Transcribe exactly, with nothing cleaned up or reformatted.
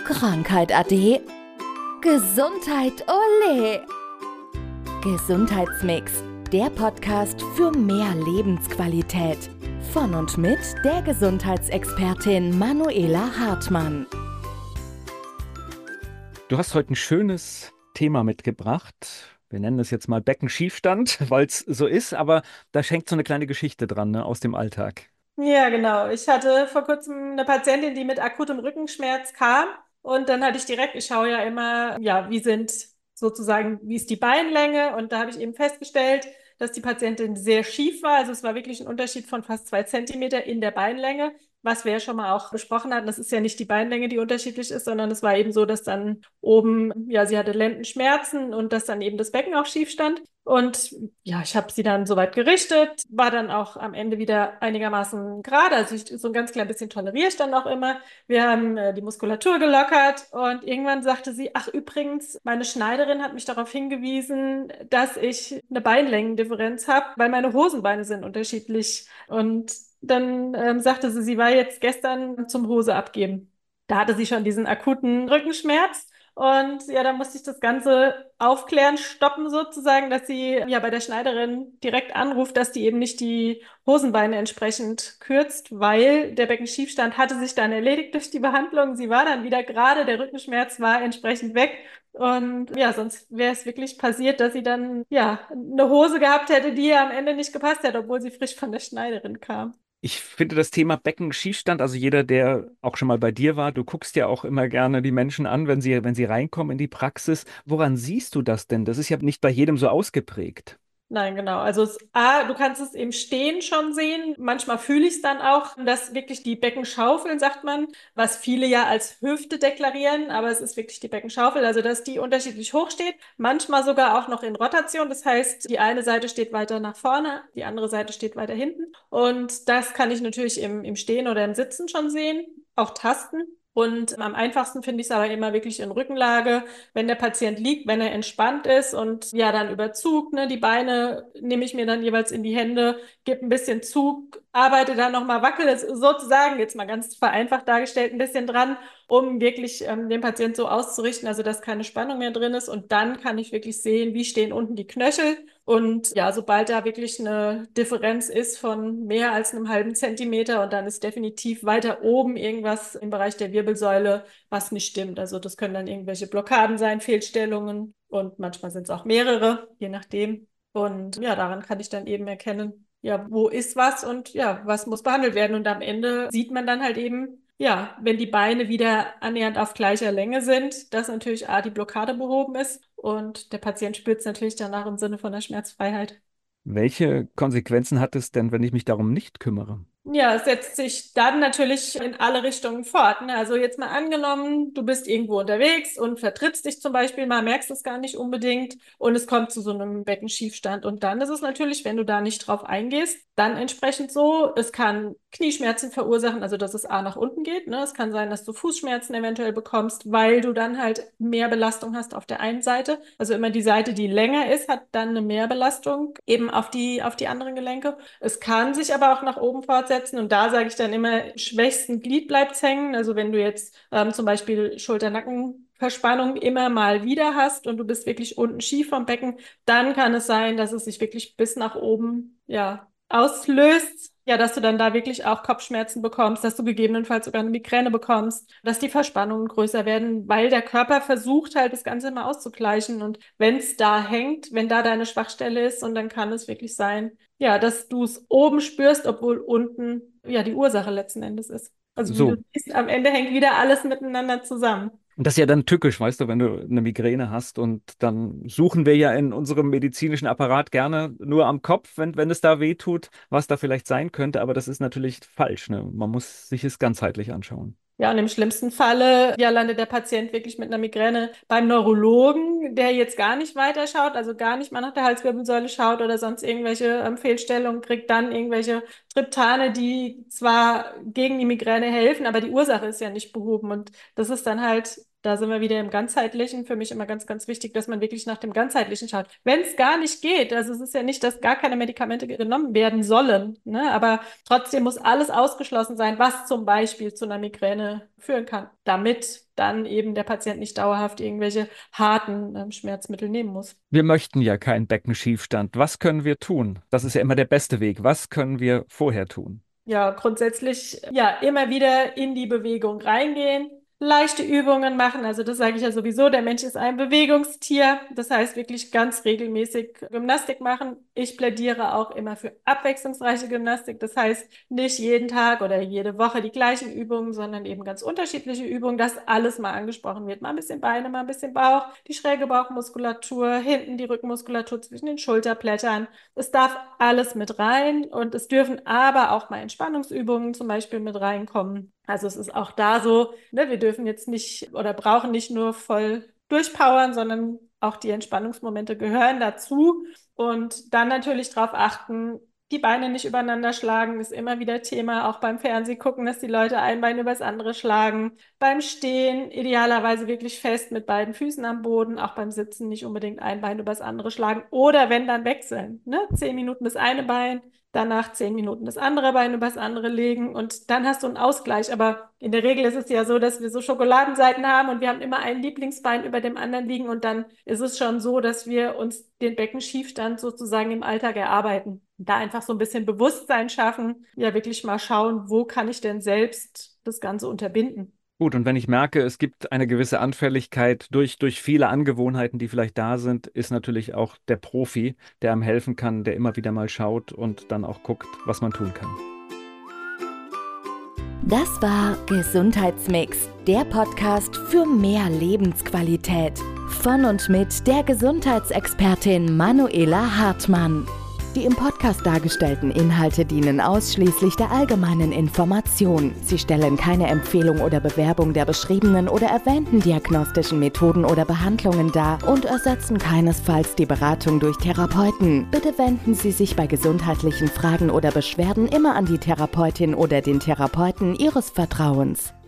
Krankheit ade. Gesundheit ole. Gesundheitsmix, der Podcast für mehr Lebensqualität. Von und mit der Gesundheitsexpertin Manuela Hartmann. Du hast heute ein schönes Thema mitgebracht. Wir nennen es jetzt mal Beckenschiefstand, weil es so ist, aber da schenkt so eine kleine Geschichte dran, ne, aus dem Alltag. Ja, genau. Ich hatte vor kurzem eine Patientin, die mit akutem Rückenschmerz kam. Und dann hatte ich direkt, ich schaue ja immer, ja, wie sind sozusagen, wie ist die Beinlänge? Und da habe ich eben festgestellt, dass die Patientin sehr schief war. Also es war wirklich ein Unterschied von fast zwei Zentimeter in der Beinlänge, was wir ja schon mal auch besprochen hatten. Das ist ja nicht die Beinlänge, die unterschiedlich ist, sondern es war eben so, dass dann oben, ja, sie hatte Lendenschmerzen und dass dann eben das Becken auch schief stand. Und ja, ich habe sie dann soweit gerichtet, war dann auch am Ende wieder einigermaßen gerade. Also ich, so ein ganz klein bisschen toleriere ich dann auch immer. Wir haben äh, die Muskulatur gelockert und irgendwann sagte sie, ach übrigens, meine Schneiderin hat mich darauf hingewiesen, dass ich eine Beinlängendifferenz habe, weil meine Hosenbeine sind unterschiedlich. Und dann ähm, sagte sie, sie war jetzt gestern zum Hose abgeben. Da hatte sie schon diesen akuten Rückenschmerz. Und ja, dann musste ich das Ganze aufklären, stoppen sozusagen, dass sie ja bei der Schneiderin direkt anruft, dass die eben nicht die Hosenbeine entsprechend kürzt, weil der Beckenschiefstand hatte sich dann erledigt durch die Behandlung. Sie war dann wieder gerade, der Rückenschmerz war entsprechend weg. Und ja, sonst wäre es wirklich passiert, dass sie dann ja eine Hose gehabt hätte, die ihr am Ende nicht gepasst hätte, obwohl sie frisch von der Schneiderin kam. Ich finde das Thema Beckenschiefstand, also jeder, der auch schon mal bei dir war, du guckst ja auch immer gerne die Menschen an, wenn sie, wenn sie reinkommen in die Praxis. Woran siehst du das denn? Das ist ja nicht bei jedem so ausgeprägt. Nein, genau. Also es, A, du kannst es im Stehen schon sehen. Manchmal fühle ich es dann auch, dass wirklich die Beckenschaufel, sagt man, was viele ja als Hüfte deklarieren, aber es ist wirklich die Beckenschaufel, also dass die unterschiedlich hoch steht. Manchmal sogar auch noch in Rotation. Das heißt, die eine Seite steht weiter nach vorne, die andere Seite steht weiter hinten. Und das kann ich natürlich im, im Stehen oder im Sitzen schon sehen, auch tasten. Und am einfachsten finde ich es aber immer wirklich in Rückenlage, wenn der Patient liegt, wenn er entspannt ist und ja, dann über Zug, ne, die Beine nehme ich mir dann jeweils in die Hände, gebe ein bisschen Zug, arbeite dann nochmal, wackele es sozusagen, jetzt mal ganz vereinfacht dargestellt, ein bisschen dran, um wirklich ähm, den Patient so auszurichten, also dass keine Spannung mehr drin ist. Und dann kann ich wirklich sehen, wie stehen unten die Knöchel. Und ja, sobald da wirklich eine Differenz ist von mehr als einem halben Zentimeter und dann ist definitiv weiter oben irgendwas im Bereich der Wirbelsäule, was nicht stimmt. Also das können dann irgendwelche Blockaden sein, Fehlstellungen und manchmal sind es auch mehrere, je nachdem. Und ja, daran kann ich dann eben erkennen, ja, wo ist was und ja, was muss behandelt werden. Und am Ende sieht man dann halt eben, ja, wenn die Beine wieder annähernd auf gleicher Länge sind, dass natürlich A, die Blockade behoben ist und der Patient spürt es natürlich danach im Sinne von der Schmerzfreiheit. Welche Konsequenzen hat es denn, wenn ich mich darum nicht kümmere? Ja, es setzt sich dann natürlich in alle Richtungen fort. Ne? Also jetzt mal angenommen, du bist irgendwo unterwegs und vertrittst dich zum Beispiel mal, merkst es gar nicht unbedingt und es kommt zu so einem Beckenschiefstand. Und dann ist es natürlich, wenn du da nicht drauf eingehst, dann entsprechend so, es kann Knieschmerzen verursachen, also dass es A nach unten geht. Ne? Es kann sein, dass du Fußschmerzen eventuell bekommst, weil du dann halt mehr Belastung hast auf der einen Seite. Also immer die Seite, die länger ist, hat dann eine Mehrbelastung eben auf die, auf die anderen Gelenke. Es kann sich aber auch nach oben fortsetzen und da sage ich dann immer, schwächsten Glied bleibt's hängen. Also wenn du jetzt ähm, zum Beispiel Schulter-Nacken-Verspannung immer mal wieder hast und du bist wirklich unten schief vom Becken, dann kann es sein, dass es sich wirklich bis nach oben, ja, auslöst. Ja, dass du dann da wirklich auch Kopfschmerzen bekommst, dass du gegebenenfalls sogar eine Migräne bekommst, dass die Verspannungen größer werden, weil der Körper versucht halt das Ganze immer auszugleichen. Und wenn es da hängt, wenn da deine Schwachstelle ist, und dann kann es wirklich sein, ja, dass du es oben spürst, obwohl unten ja die Ursache letzten Endes ist. Also wie du So, siehst, am Ende hängt wieder alles miteinander zusammen. und das ist ja dann tückisch, weißt du, wenn du eine Migräne hast und dann suchen wir ja in unserem medizinischen Apparat gerne nur am Kopf, wenn, wenn es da weh tut, was da vielleicht sein könnte, aber das ist natürlich falsch, ne? Man muss sich es ganzheitlich anschauen. Ja, und im schlimmsten Falle, ja, landet der Patient wirklich mit einer Migräne beim Neurologen, der jetzt gar nicht weiterschaut, also gar nicht mal nach der Halswirbelsäule schaut oder sonst irgendwelche ähm, Fehlstellungen, kriegt dann irgendwelche Triptane, die zwar gegen die Migräne helfen, aber die Ursache ist ja nicht behoben. Und das ist dann halt Da sind wir wieder im Ganzheitlichen. Für mich immer ganz, ganz wichtig, dass man wirklich nach dem Ganzheitlichen schaut. Wenn es gar nicht geht, also es ist ja nicht, dass gar keine Medikamente genommen werden sollen, ne? Aber trotzdem muss alles ausgeschlossen sein, was zum Beispiel zu einer Migräne führen kann, damit dann eben der Patient nicht dauerhaft irgendwelche harten äh, Schmerzmittel nehmen muss. Wir möchten ja keinen Beckenschiefstand. Was können wir tun? Das ist ja immer der beste Weg. Was können wir vorher tun? Ja, grundsätzlich ja immer wieder in die Bewegung reingehen. Leichte Übungen machen, also das sage ich ja sowieso, der Mensch ist ein Bewegungstier, das heißt wirklich ganz regelmäßig Gymnastik machen. Ich plädiere auch immer für abwechslungsreiche Gymnastik, das heißt nicht jeden Tag oder jede Woche die gleichen Übungen, sondern eben ganz unterschiedliche Übungen, dass alles mal angesprochen wird. Mal ein bisschen Beine, mal ein bisschen Bauch, die schräge Bauchmuskulatur, hinten die Rückenmuskulatur zwischen den Schulterblättern. Es darf alles mit rein und es dürfen aber auch mal Entspannungsübungen zum Beispiel mit reinkommen. Also es ist auch da so, ne, wir dürfen jetzt nicht oder brauchen nicht nur voll durchpowern, sondern auch die Entspannungsmomente gehören dazu. Und dann natürlich darauf achten, die Beine nicht übereinander schlagen, ist immer wieder Thema. Auch beim Fernsehen gucken, dass die Leute ein Bein übers andere schlagen. Beim Stehen idealerweise wirklich fest mit beiden Füßen am Boden. Auch beim Sitzen nicht unbedingt ein Bein übers andere schlagen. Oder wenn, dann wechseln. Ne? Zehn Minuten das eine Bein, danach zehn Minuten das andere Bein übers andere legen und dann hast du einen Ausgleich. Aber in der Regel ist es ja so, dass wir so Schokoladenseiten haben und wir haben immer ein Lieblingsbein über dem anderen liegen und dann ist es schon so, dass wir uns den Beckenschiefstand sozusagen im Alltag erarbeiten. Da einfach so ein bisschen Bewusstsein schaffen, ja wirklich mal schauen, wo kann ich denn selbst das Ganze unterbinden. Gut, und wenn ich merke, es gibt eine gewisse Anfälligkeit durch, durch viele Angewohnheiten, die vielleicht da sind, ist natürlich auch der Profi, der einem helfen kann, der immer wieder mal schaut und dann auch guckt, was man tun kann. Das war Gesundheitsmix, der Podcast für mehr Lebensqualität. Von und mit der Gesundheitsexpertin Manuela Hartmann. Die im Podcast dargestellten Inhalte dienen ausschließlich der allgemeinen Information. Sie stellen keine Empfehlung oder Bewerbung der beschriebenen oder erwähnten diagnostischen Methoden oder Behandlungen dar und ersetzen keinesfalls die Beratung durch Therapeuten. Bitte wenden Sie sich bei gesundheitlichen Fragen oder Beschwerden immer an die Therapeutin oder den Therapeuten Ihres Vertrauens.